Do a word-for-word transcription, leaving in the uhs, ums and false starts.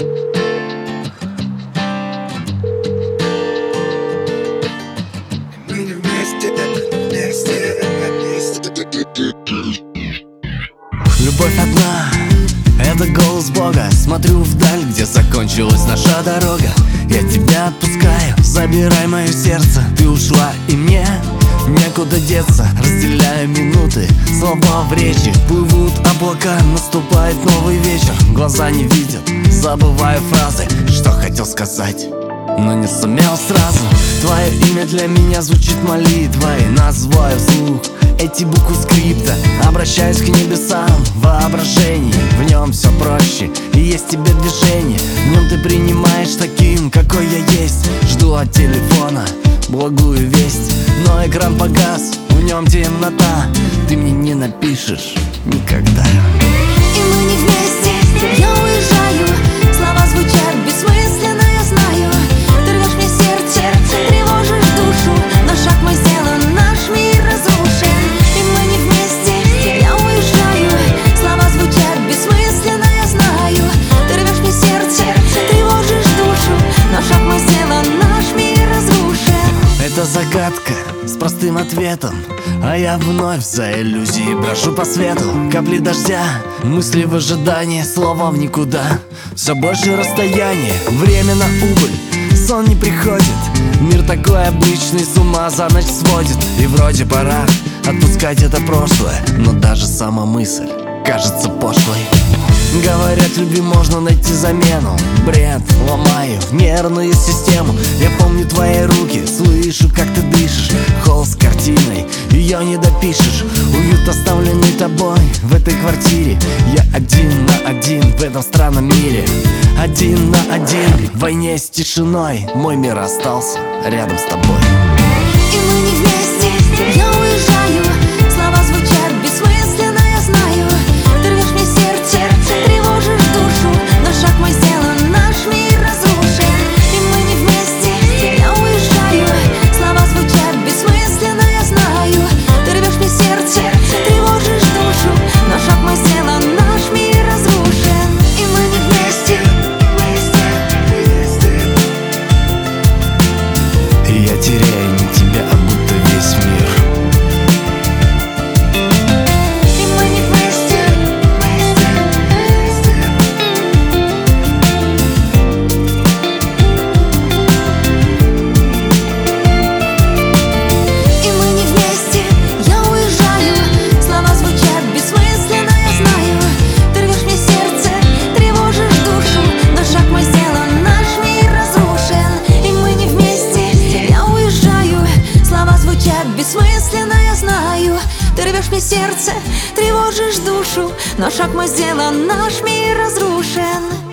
Мы не вместе, вместе, вместе. Любовь одна, это голос Бога. Смотрю вдаль, где закончилась наша дорога. Я тебя отпускаю, забирай мое сердце. Ты ушла, и мне некуда деться. Разделяю минуты, слова в речи. Плывут облака, наступает новый вечер. Глаза не видят, забываю фразы, что хотел сказать, но не сумел сразу. Твое имя для меня звучит молитвой. Называю вслух эти буквы скрипта. Обращаюсь к небесам в воображении. В нем все проще, и есть тебе движение. В нем ты принимаешь таким, какой я есть. Жду от телефона благую весть, но экран погас, в нем темнота. Ты мне не напишешь никогда. И мы не вместе, я уезжаю. Слова звучат бессмысленно, я знаю. Ты рвешь мне сердце, тревожишь душу. Но шаг мой сделан, наш мир разрушен. И мы не вместе, я уезжаю. Слова звучат бессмысленно, я знаю. Ты рвешь мне сердце, тревожишь душу. Но шаг мой сделан, наш мир разрушен. Это загадка с простым ответом, а я вновь за иллюзией брожу по свету. Капли дождя, мысли в ожидании, слова в никуда. Все больше расстояние, время на убыль, сон не приходит. Мир такой обычный, с ума за ночь сводит. И вроде пора отпускать это прошлое, но даже сама мысль кажется пошлой. Говорят, любви можно найти замену. Бред, ломаю нервную систему. Я помню твои руки, слышу, как ты дышишь. Холст картиной, ее не допишешь. Уют, оставленный тобой в этой квартире. Я один на один в этом странном мире. Один на один в войне с тишиной. Мой мир остался рядом с тобой. И мы не вместе, я уезжаю. Слова звучат бессмысленно, я знаю. Ты рвешь мне сердце, тревожишь душу. Но шаг мой сделан, наш мир разрушен. И мы не вместе, я уезжаю. Слова звучат бессмысленно, я знаю. Ты рвешь мне сердце, тревожишь душу. Но шаг мой сделан, наш мир разрушен. И мы не вместе, вместе, вместе. И я теряю не тебя, а будто весь мир. И мы не вместе, вместе, вместе. И мы не вместе, я уезжаю. Слова звучат бессмысленно, я знаю. Ты рвешь мне сердце, тревожишь душу. Но шаг мой сделан, наш мир разрушен. И мы не вместе, я уезжаю. Слова звучат бессмысленно, я знаю. Ты рвешь мне сердце, тревожишь душу. Но шаг мой сделан, наш мир разрушен.